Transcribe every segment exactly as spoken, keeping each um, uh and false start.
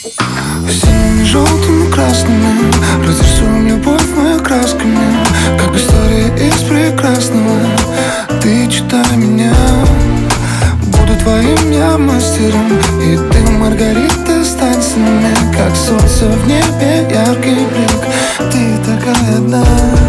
Синими, желтыми, красными разрисуем любовь мы красками, как история из прекрасного. Ты читай меня, буду твоим я мастером, и ты, Маргарита, стань со мной, как солнце в небе, яркий блик. Ты такая одна.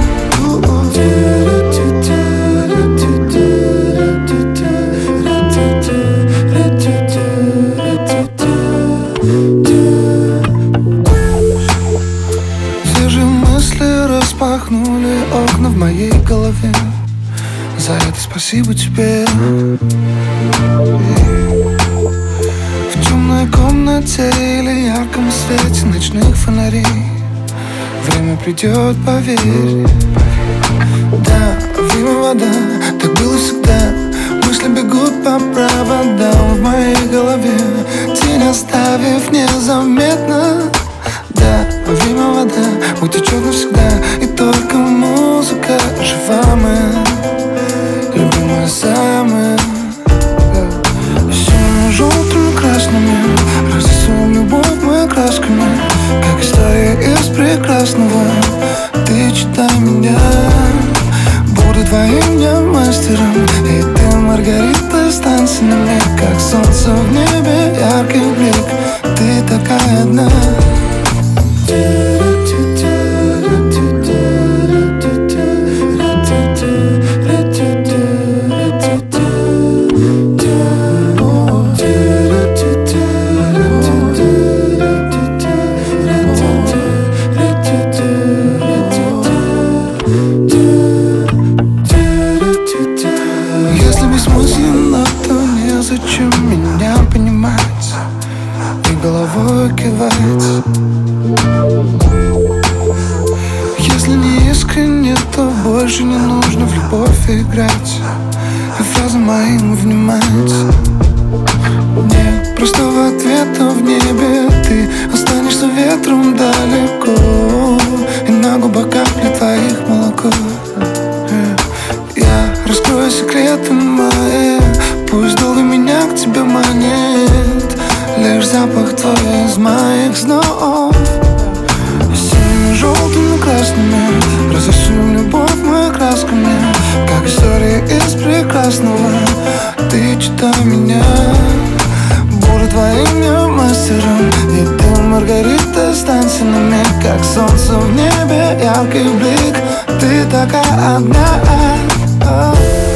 Свежие мысли распахнули окна в моей голове. За это спасибо тебе. В темной комнате или ярком свете ночных фонарей время придет, поверь. Да, время вода, так было всегда. Мысли бегут по проводам в моей голове, тень оставив незаметно. Да, время вода утечет навсегда, и только музыка жива моя, любимая самая. Синими, желтыми, красными разрисуем любовь мы красками, как история из прекрасного. Ты читай меня, буду твоим я мастером, и ты, Маргарита, стань со мной, как солнце в небе, яркий блик. Ты такая одна. Если бессмысленно, то незачем меня понимать и головой кивать. Если не искренне, то больше не нужно в любовь играть и фразам моим внимать. Нет простого ответа в небе, ты останешься ветром далеко, и на губах капли твоих молоко. Я раскрою секреты мои, пусть долго меня к тебе манит лишь запах твой из моих снов. Синими, желтыми, красными разрисуем любовь мы красками, как история из прекрасного. Ты читай меня, буду твоим я мастером, и ты, Маргарита, стань со мной, как солнце в небе, яркий блик. Ты такая одна.